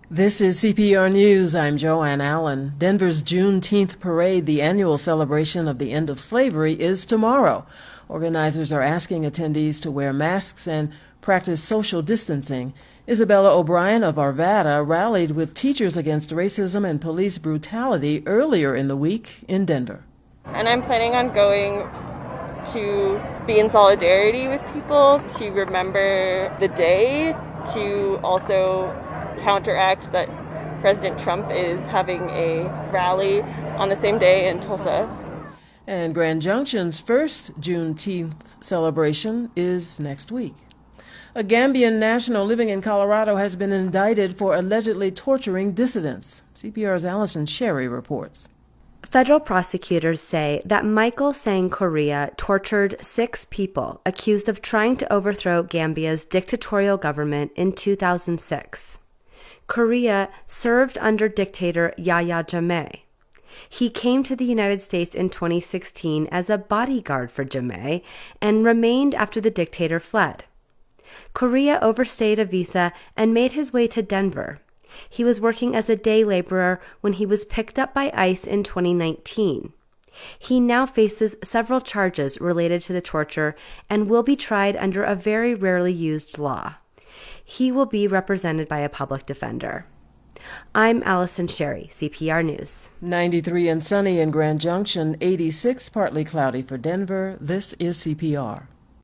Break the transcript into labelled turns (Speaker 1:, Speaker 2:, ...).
Speaker 1: This is CPR News. I'm Joanne Allen. Denver's Juneteenth parade, the annual celebration of the end of slavery, is tomorrow. Organizers are asking attendees to wear masks and practice social distancing. Isabella O'Brien of Arvada rallied with teachers against racism and police brutality earlier in the week in Denver.
Speaker 2: And I'm planning on going to be in solidarity with people, to remember the day, to also counteract that President Trump is having a rally on the same day in Tulsa.
Speaker 1: And Grand Junction's first Juneteenth celebration is next week. A Gambian national living in Colorado has been indicted for allegedly torturing dissidents. CPR's Allison Sherry reports.
Speaker 3: Federal prosecutors say that Michael Sang Correa tortured 6 people accused of trying to overthrow Gambia's dictatorial government in 2006. Correa served under dictator Yahya Jammeh. He came to the United States in 2016 as a bodyguard for Jammeh and remained after the dictator fled. Correa overstayed a visa and made his way to Denver. He was working as a day laborer when he was picked up by ICE in 2019. He now faces several charges related to the torture and will be tried under a very rarely used law. He will be represented by a public defender. I'm Allison Sherry, CPR News.
Speaker 1: 93 and sunny in Grand Junction, 86 partly cloudy for Denver. This is CPR.